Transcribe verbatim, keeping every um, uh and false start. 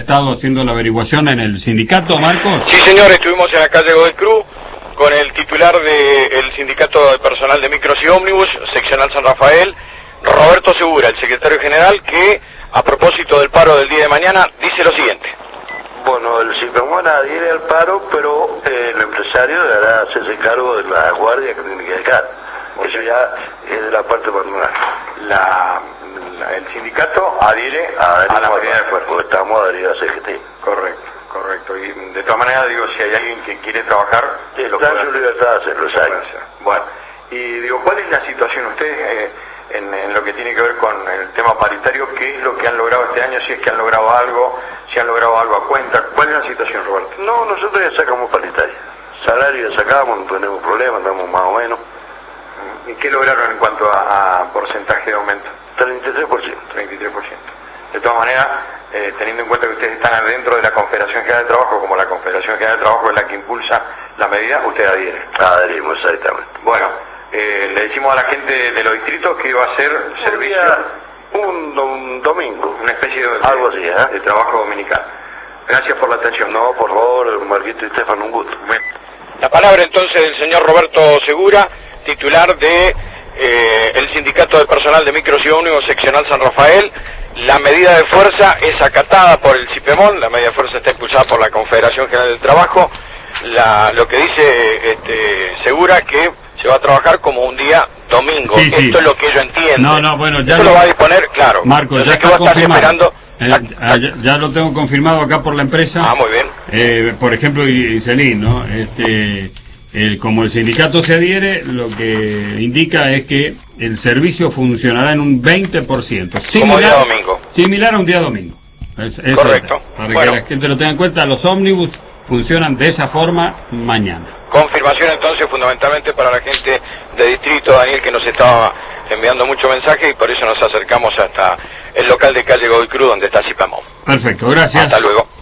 estado haciendo la averiguación en el sindicato, Marcos? Sí, señor, estuvimos en la calle Godoy Cruz con el titular del sindicato de personal de micros y ómnibus, seccional San Rafael, Roberto Segura, el secretario general, que a propósito del paro del día de mañana dice lo siguiente. Bueno, el CIPEMON adhiere al paro, pero eh, el empresario deberá hacerse cargo de la guardia que tiene que dejar. Eso ya es de la parte patronal. La, la, el sindicato adhiere a la medida de fuerza. Porque estamos adheridos a C G T. Correcto, correcto. Y de todas maneras, digo, si hay alguien que quiere trabajar, sí, lo está puede en su hacer. libertad de hacerlo, exacto. Bueno, y digo, ¿cuál es la situación ustedes eh, en, en lo que tiene que ver con el tema paritario? ¿Qué es lo que han logrado este año? Si es que han logrado algo, si han logrado algo a cuenta. ¿Cuál es la situación, Roberto? No, nosotros ya sacamos paritaria. Salario ya sacamos, no tenemos problemas, andamos más o menos. ¿Y qué lograron en cuanto a, a porcentaje de aumento? treinta y tres por ciento. treinta y tres por ciento. De todas maneras, eh, teniendo en cuenta que ustedes están adentro de la Confederación General de Trabajo, como la Confederación General de Trabajo es la que impulsa la medida, usted adhiere. Adherimos, exactamente. Bueno, eh, le decimos a la gente de los distritos que va a ser un servicio... Día, un, un domingo. Una especie de, algo así, ¿eh? de trabajo dominical. Gracias por la atención. No, por favor, Marquito y Estefan, un gusto. Bueno. La palabra entonces del señor Roberto Segura, titular de eh, el sindicato de personal de micros y ómnibus seccional San Rafael. La medida de fuerza es acatada por el CIPEMON, la medida de fuerza está impulsada por la Confederación General del Trabajo. La, lo que dice este, Segura que se va a trabajar como un día domingo. Sí, Esto sí. es lo que ellos entienden. No, no, bueno, ya Esto lo, lo va a disponer, claro. Marco, Yo ya sé que está vos estás confirmado. esperando. Eh, ah, ya, ya lo tengo confirmado acá por la empresa. Ah, muy bien. Eh, por ejemplo, Iselín, ¿no? Este, el, como el sindicato se adhiere, lo que indica es que el servicio funcionará en un veinte por ciento. Como día domingo. Similar a un día domingo. Es, eso Correcto. Es, para Bueno. que la gente lo tenga en cuenta, los ómnibus funcionan de esa forma mañana. Confirmación entonces fundamentalmente para la gente de distrito, Daniel, que nos estaba enviando muchos mensajes y por eso nos acercamos hasta el local de calle Godoy Cruz donde está CIPEMON. Perfecto, gracias. Hasta luego.